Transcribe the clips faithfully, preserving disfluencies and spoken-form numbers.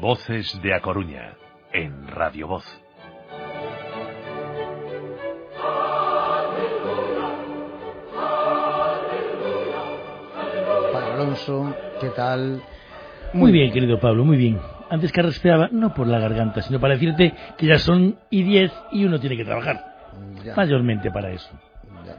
Voces de A Coruña, en Radio Voz. Padre Alonso, ¿qué tal? Muy, muy bien, querido Pablo, muy bien. Antes que resfriaba, no por la garganta, sino para decirte que ya son y diez y uno tiene que trabajar. Ya. Mayormente para eso. Ya.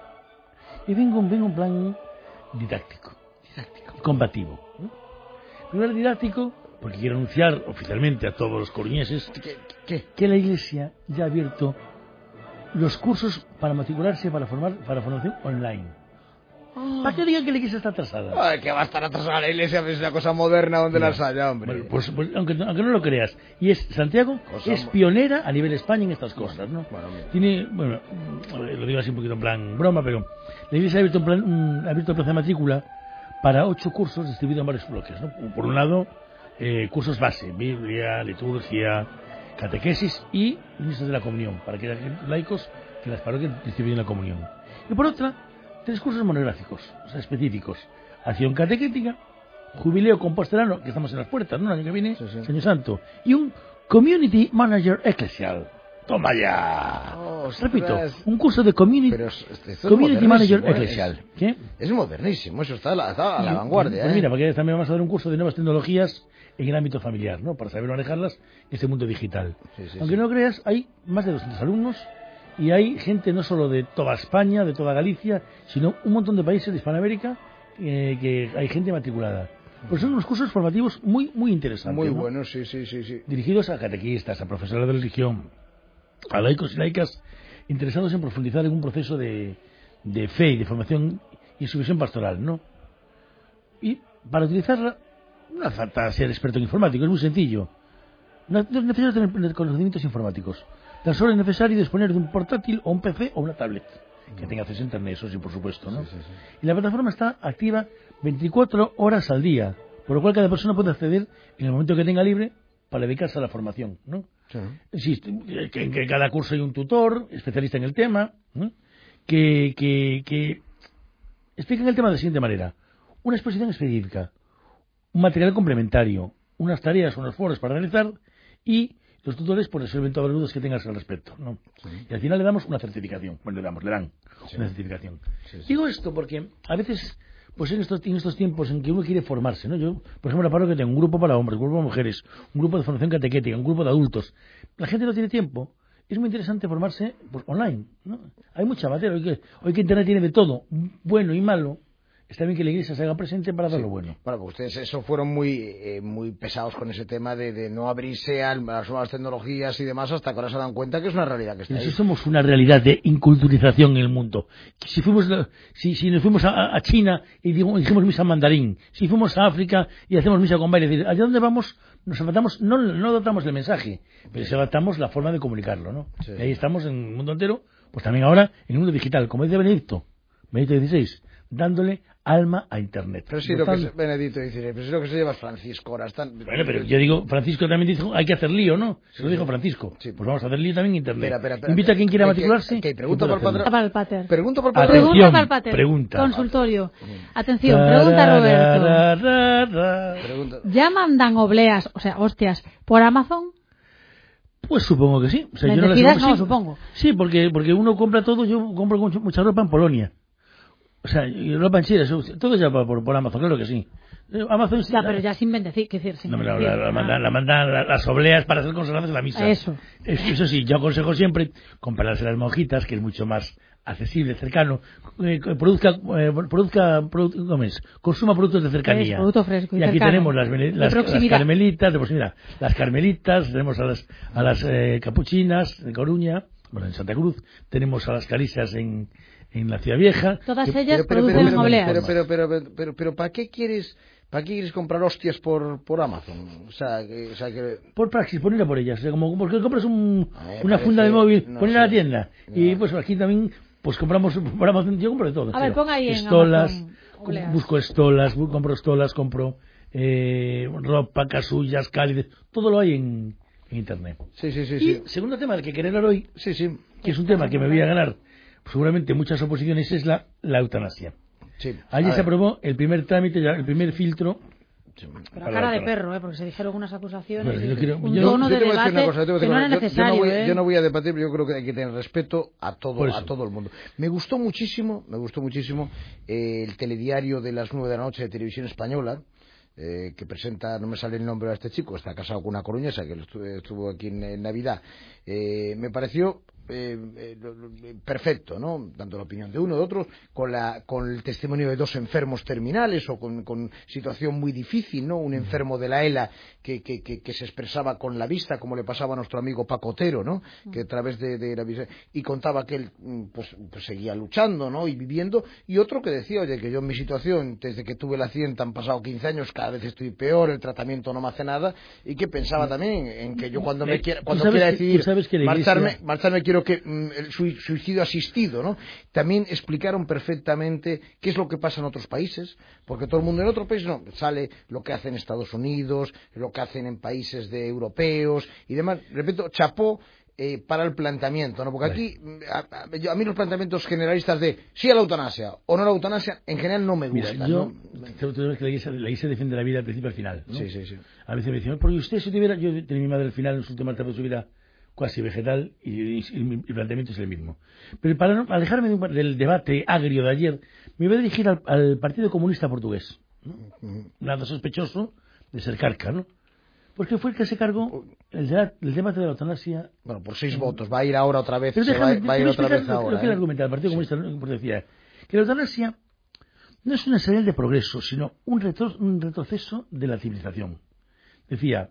Y vengo, vengo en plan didáctico, didáctico, combativo. ¿No? Primero didáctico, porque quiero anunciar oficialmente a todos los coruñeses ¿Qué, qué? que la Iglesia ya ha abierto los cursos para matricularse para formar para formación online. Oh. ¿Para qué digan que la Iglesia está atrasada? Ay, que va a estar atrasada la Iglesia, es una cosa moderna donde Mira, las haya, hombre. Bueno, pues, pues aunque, aunque no lo creas. Y es Santiago cosa es pionera a nivel España en estas cosas, ¿no? Bueno, Tiene, bueno, lo digo así un poquito en plan broma, pero la Iglesia ha abierto, un plan, un, ha abierto el plazo de matrícula para ocho cursos distribuidos en varios bloques, ¿no? Por un lado, eh, cursos base, Biblia, liturgia, catequesis y ministros de la comunión, para que los laicos que las parroquias distribuyan la comunión. Y por otra, tres cursos monográficos, o sea, específicos. Acción catequética, jubileo compostelano, que estamos en las puertas, ¿no? El año que viene, sí, sí. Señor Santo. Y un Community Manager Eclesial. ¡Toma ya! Oh, repito, un curso de Community, Pero es community Manager Eclesial. Es, ¿Qué? Es modernísimo, eso está a la, está a la vanguardia. Pues ¿eh? mira, porque también vamos a dar un curso de nuevas tecnologías en el ámbito familiar, ¿no? Para saber manejarlas en este mundo digital. Sí, sí, Aunque sí. no creas, hay más de doscientos alumnos. Y hay gente no solo de toda España, de toda Galicia, sino un montón de países de Hispanoamérica eh, que hay gente matriculada. Pues son unos cursos formativos muy muy interesantes. Muy ¿no? buenos, sí, sí, sí, sí. Dirigidos a catequistas, a profesores de religión, a laicos y laicas interesados en profundizar en un proceso de, de fe y de formación y supervisión pastoral, ¿no? Y para utilizarla, no hace falta ser experto en informática, es muy sencillo. No es necesario tener conocimientos informáticos. Tan solo es necesario disponer de un portátil o un P C o una tablet que tenga acceso a internet, eso sí, por supuesto, ¿no? Sí, sí, sí. Y la plataforma está activa veinticuatro horas al día, por lo cual cada persona puede acceder en el momento que tenga libre para dedicarse a la formación, ¿no? Sí. Existe que en que cada curso hay un tutor especialista en el tema, ¿no? que, que, que explican el tema de la siguiente manera: una exposición específica, un material complementario, unas tareas, unos foros para realizar y los tutores pues resuelven todas las dudas que tengas al respecto, ¿no? Sí. Y al final le damos una certificación. Bueno, le damos, le dan sí. una certificación. Sí, sí. Digo esto porque a veces, pues en estos, en estos tiempos en que uno quiere formarse, ¿no? Yo, por ejemplo, la parroquia tengo un grupo para hombres, un grupo para mujeres, un grupo de formación catequética, un grupo de adultos. La gente no tiene tiempo. Es muy interesante formarse pues online, ¿no? Hay mucha materia. Hoy que, hoy que Internet tiene de todo, bueno y malo. Está bien que la Iglesia se haga presente para dar sí. lo bueno. Bueno, pues ustedes eso fueron muy eh, muy pesados con ese tema de, de no abrirse a las nuevas tecnologías y demás hasta que ahora se dan cuenta que es una realidad que está ahí. Si somos una realidad de inculturización en el mundo. Si fuimos, si, si nos fuimos a, a China y digo, dijimos misa en mandarín, si fuimos a África y hacemos misa con baile, es decir, allá donde vamos nos adaptamos, no, no adaptamos el mensaje, pero sí adaptamos la forma de comunicarlo, ¿no? Sí. Y ahí estamos en el mundo entero, pues también ahora en el mundo digital, como dice Benedicto, Benedicto dieciséis, dándole alma a Internet. Pero sí, lo que es Benedicto dieciséis, pero sí lo que se lleva Francisco ahora. Están... Bueno, pero yo digo, Francisco también dijo, hay que hacer lío, ¿no? Se sí, lo dijo Francisco. Sí. Pues vamos a hacer lío también en Internet. Espera, espera, espera, Invita a quien quiera matricularse. Que, que pregunta por el para el pater. Pregunta por el pater. Atención, pregunta para el pater. Pregunta. Consultorio. Atención, pregunta Roberto. Pregunta. ¿Ya mandan obleas, o sea, hostias, por Amazon? Pues supongo que sí. O sea, yo no, las no, sí, supongo. Sí, porque, porque uno compra todo, yo compro mucha ropa en Polonia. O sea, ropa en Chile, todo ya por, por Amazon, claro que sí. Amazon ya, la, pero ya sin bendecir, ¿qué decir? Sin no, la, la, la, mandan, la mandan la, las obleas para hacer consagradas en la misa. Eso. Eso sí, yo aconsejo siempre comprarse las monjitas, que es mucho más accesible, cercano, eh, produzca, eh, produzca produ ¿cómo es? Consuma productos de cercanía. Es, producto fresco y, y aquí cercano. tenemos las, las, las carmelitas, pues mira, las carmelitas, tenemos a las, a las eh, capuchinas de Coruña, bueno, en Santa Cruz, tenemos a las caricias en en la Ciudad Vieja. Todas que, ellas pero, producen pero, obleas. Pero, pero, pero, pero, pero, pero, ¿para qué quieres, para qué quieres comprar hostias por, por Amazon? O sea, que, o sea que... Por praxis, poner por ellas. O sea, como porque compras un, una funda de móvil, no poner sé, a la tienda. No. Y pues aquí también, pues compramos por Amazon. Yo compro de todo. A ver, ponga ahí estolas, en Amazon, busco estolas, compro estolas, compro eh, ropa, casullas, cálices. Todo lo hay en, en Internet. Sí, sí, sí. Y sí. segundo tema del que quería hablar hoy, sí, sí. que es un tema que me voy a ganar seguramente muchas oposiciones, es la, la eutanasia. Sí. Ayer se aprobó el primer trámite, el primer filtro Pero a cara de perro, ¿eh? Porque se dijeron unas acusaciones. Bueno, yo quiero, un yo, tono yo de debate cosa, que no era necesario. Yo, yo, no voy, ¿eh? yo no voy a debatir, pero yo creo que hay que tener respeto a todo, a todo el mundo. Me gustó muchísimo, me gustó muchísimo eh, el telediario de las nueve de la noche de Televisión Española. Eh, que presenta, no me sale el nombre de este chico, está casado con una coruñesa que estuvo, estuvo aquí en, en Navidad. Eh, me pareció eh, eh, perfecto, ¿no? Tanto la opinión de uno, de otro, con, la, con el testimonio de dos enfermos terminales o con, con situación muy difícil, ¿no? Un enfermo de la ELA que, que, que, que se expresaba con la vista, como le pasaba a nuestro amigo Paco Otero, ¿no? Que a través de, de la vista, y contaba que él pues, pues seguía luchando, ¿no? Y viviendo, y otro que decía, oye, que yo en mi situación, desde que tuve el accidente han pasado quince años, cada vez estoy peor, el tratamiento no me hace nada, y que pensaba también en que yo cuando me quiera, cuando quiera decidir marcharme, marcharme quiero que mm, el suicidio asistido, ¿no? También explicaron perfectamente qué es lo que pasa en otros países, porque todo el mundo en otro país no sale lo que hacen en Estados Unidos, lo que hacen en países de europeos y demás. Repito, chapó Eh, para el planteamiento, ¿no? Porque aquí a, a, a mí los planteamientos generalistas de sí a la eutanasia o no a la eutanasia en general no me gustan. Mira, yo ¿no? creo que la iglesia, la iglesia defiende la vida al principio y al final, ¿no? Sí, sí, sí. A veces me dicen, porque usted si tuviera, yo tenía mi madre al final en su última etapa de su vida casi vegetal y, y, y mi planteamiento es el mismo. Pero para no, alejarme de un, del debate agrio de ayer, me voy a dirigir al, al Partido Comunista Portugués, ¿no? Uh-huh. Nada sospechoso de ser carca, ¿no? Porque fue el que se cargó el, el debate de la eutanasia. Bueno, por seis votos. Va a ir ahora otra vez. Pero se déjame, va, va a ir otra vez lo, ahora. Lo que ¿eh? él argumenta, el Partido sí. Comunista decía que la eutanasia no es una señal de progreso, sino un, retro, un retroceso de la civilización. Decía,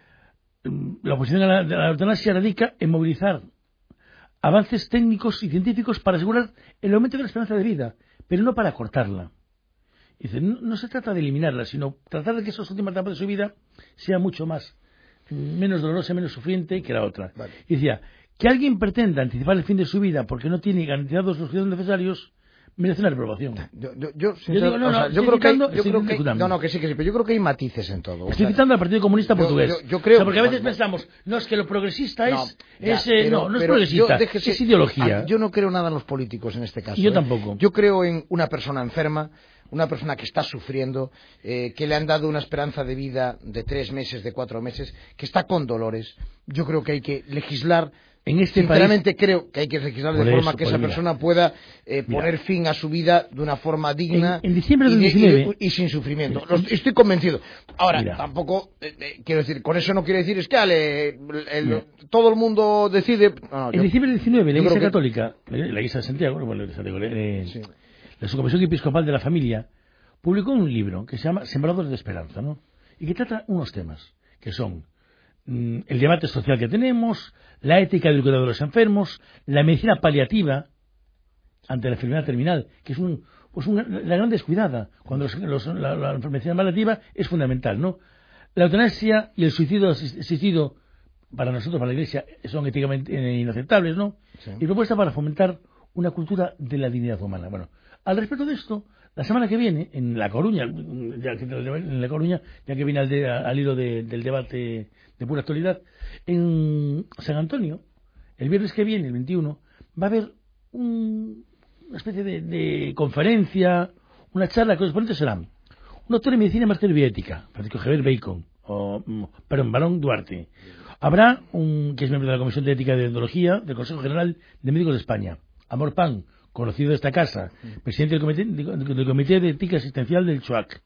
la oposición a la, a la eutanasia radica en movilizar avances técnicos y científicos para asegurar el aumento de la esperanza de vida, pero no para cortarla. Dice, no, no se trata de eliminarla, sino tratar de que esas últimas etapas de su vida sea mucho más, menos dolorosa, menos sufriente que la otra. Vale. Y decía, que alguien pretenda anticipar el fin de su vida porque no tiene garantizados los cuidados necesarios, merece una reprobación. Yo, yo, yo, yo, digo, no, no, o sea, yo creo que hay, yo creo que no, no, que sí, que sí, pero yo creo que hay matices en todo. Estoy citando al Partido Comunista yo, Portugués. Yo, yo creo, o sea, porque a veces no, pensamos, no, es que lo progresista no, es, ya, es eh, pero, no, no es pero progresista, yo, déjese, es ideología. Yo no creo nada en los políticos en este caso. Yo ¿eh? tampoco. Yo creo en una persona enferma, una persona que está sufriendo, eh, que le han dado una esperanza de vida de tres meses, de cuatro meses, que está con dolores. Yo creo que hay que legislar. En este Sinceramente país, creo que hay que legislar de por forma eso, que por esa mira, persona pueda eh, poner mira, fin a su vida de una forma digna en, en diciembre y, del de, diecinueve, y, de, y sin sufrimiento. Los, estoy convencido. Ahora, mira, tampoco, eh, eh, quiero decir, con eso no quiere decir es que ale, el, el, todo el mundo decide. No, no, en yo, diciembre del diecinueve, la Iglesia que... Católica, la Iglesia de Santiago, bueno, de Santiago eh, sí. la Subcomisión Episcopal de la Familia, publicó un libro que se llama Sembradores de Esperanza, ¿no? Y que trata unos temas que son mmm, el debate social que tenemos, la ética del cuidado de los enfermos, la medicina paliativa ante la enfermedad terminal, que es un, pues una, la gran descuidada cuando los, los, la, la enfermedad paliativa es fundamental, ¿no? La eutanasia y el suicidio asistido para nosotros, para la Iglesia, son éticamente inaceptables, ¿no? Sí. Y propuesta para fomentar una cultura de la dignidad humana. Bueno, al respecto de esto, la semana que viene, en La Coruña, ya que, en La Coruña, ya que viene al, de, al hilo de, del debate de pura actualidad, en San Antonio, el viernes que viene, el veintiuno, va a haber un, una especie de, de conferencia, una charla que los ponentes serán un doctor en medicina y máster en bioética, Francisco Javier Bacon, o, perdón, Barón Duarte. Habrá un, que es miembro de la Comisión de Ética y de Odontología del Consejo General de Médicos de España, Amor Pan, conocido de esta casa, presidente del Comité, del Comité de Ética Asistencial del C H U A C.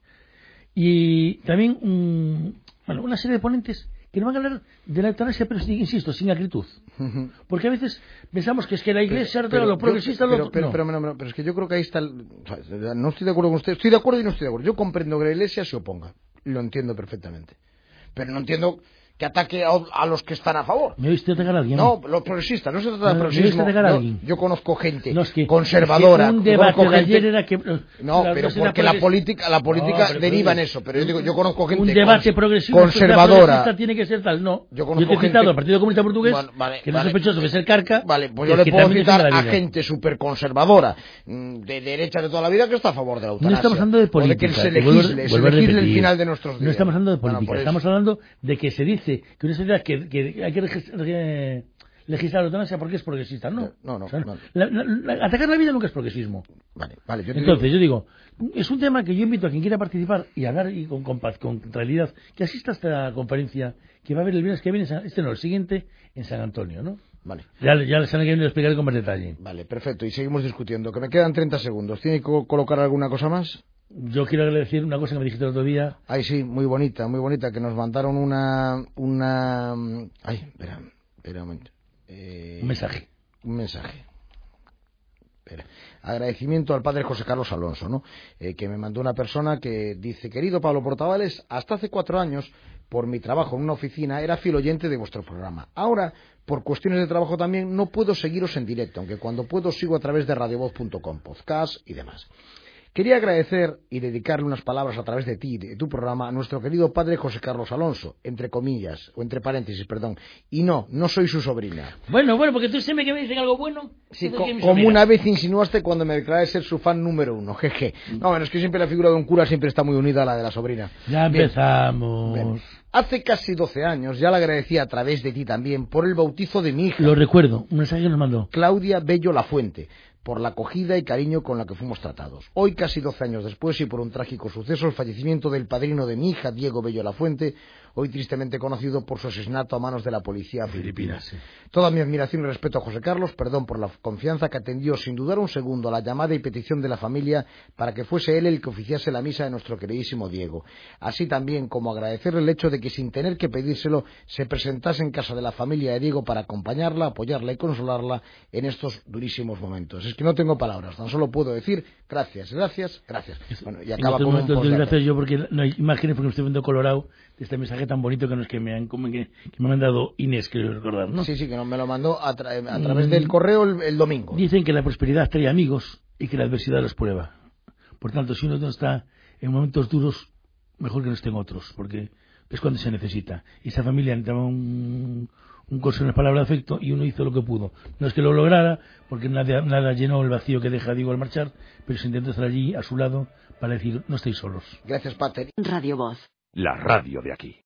Y también un, bueno, una serie de ponentes que nos van a hablar de la eutanasia, pero insisto, sin acritud. Porque a veces pensamos que es que la Iglesia, pero, pero, lo progresista... Pero, lo, pero, no. pero, pero, pero, pero es que yo creo que ahí está... El, no estoy de acuerdo con usted, estoy de acuerdo y no estoy de acuerdo. Yo comprendo que la Iglesia se oponga, lo entiendo perfectamente. Pero no entiendo... que ataque a, a los que están a favor. ¿Me oíste atacar a alguien? No, los progresistas, no se trata de no, progresismo. Yo, yo conozco gente no, es que, conservadora. Es que un debate gente... de ayer era que... No, pero porque la política, la política no, deriva en eso. Pero yo digo, yo conozco gente un debate progresivo conservadora. Tiene que ser tal, no. Yo conozco yo te he citado gente... al Partido Comunista Portugués, bueno, vale, que no vale. es sospechoso de ser carca. Vale, pues yo le puedo citar a gente súper conservadora, de derecha de toda la vida, que está a favor de la eutanasia. No estamos hablando de política. O de que se legisle, se legisle el final de nuestros días. No estamos hablando de política, bueno, estamos hablando de que se dice que una sociedad que, que hay que legislar la eutanasia porque es progresista, no. No, no, o sea, no. La, la, la, atacar la vida nunca es progresismo. Vale, vale. Yo Entonces, digo... yo digo, es un tema que yo invito a quien quiera participar y hablar y con, con, con tranquilidad, que asista a esta conferencia que va a haber el viernes que viene, este no, el siguiente, en San Antonio, ¿no? Vale. Ya, ya el semana que viene lo explicaré con más detalle. Vale, perfecto. Y seguimos discutiendo. Que me quedan treinta segundos. ¿Tiene que colocar alguna cosa más? Yo quiero decir una cosa que me dijiste el otro día. Ay, sí, muy bonita, muy bonita, que nos mandaron una... una... Ay, espera, espera un momento. Eh... Un mensaje. Un mensaje. Espera. Agradecimiento al padre José Carlos Alonso, ¿no? Eh, que me mandó una persona que dice: querido Pablo Portavales, hasta hace cuatro años, por mi trabajo en una oficina, era fiel oyente de vuestro programa. Ahora, por cuestiones de trabajo también, no puedo seguiros en directo, aunque cuando puedo sigo a través de radiovoz punto com, podcast y demás. Quería agradecer y dedicarle unas palabras a través de ti, de tu programa, a nuestro querido padre José Carlos Alonso, entre comillas, o entre paréntesis, perdón. Y no, no soy su sobrina. Bueno, bueno, porque tú siempre que me dicen algo bueno... Sí, co como una vez insinuaste cuando me declaré ser su fan número uno, jeje. No, bueno, es que siempre la figura de un cura siempre está muy unida a la de la sobrina. Ya empezamos... Bien, bien. Hace casi doce años, ya le agradecí a través de ti también, por el bautizo de mi hija. Lo recuerdo, un mensaje que nos mandó. Claudia Bello Lafuente, por la acogida y cariño con la que fuimos tratados. Hoy, casi doce años después, y por un trágico suceso, el fallecimiento del padrino de mi hija, Diego Bello Lafuente, hoy tristemente conocido por su asesinato a manos de la policía filipina. Sí. Toda mi admiración y respeto a José Carlos, perdón por la confianza que atendió sin dudar un segundo a la llamada y petición de la familia para que fuese él el que oficiase la misa de nuestro queridísimo Diego. Así también como agradecerle el hecho de que sin tener que pedírselo se presentase en casa de la familia de Diego para acompañarla, apoyarla y consolarla en estos durísimos momentos. Es que no tengo palabras, tan solo puedo decir gracias, gracias, gracias. Bueno, y acaba en con un post gracias yo porque no hay imágenes porque me estoy viendo colorado de este mensaje tan bonito que nos que me han que, que me ha mandado Inés, quiero recordar, ¿no? Sí, sí, que no, me lo mandó a, tra a través del correo el, el domingo. Dicen que la prosperidad trae amigos y que la adversidad los prueba. Por tanto, si uno no está en momentos duros, mejor que no estén otros, porque es cuando se necesita. Y esa familia necesitaba un, un curso en la palabra de afecto y uno hizo lo que pudo. No es que lo lograra, porque nada, nada llenó el vacío que deja Diego al marchar, pero se intentó estar allí a su lado para decir, no estáis solos. Gracias, Pater. Radio Voz. La radio de aquí.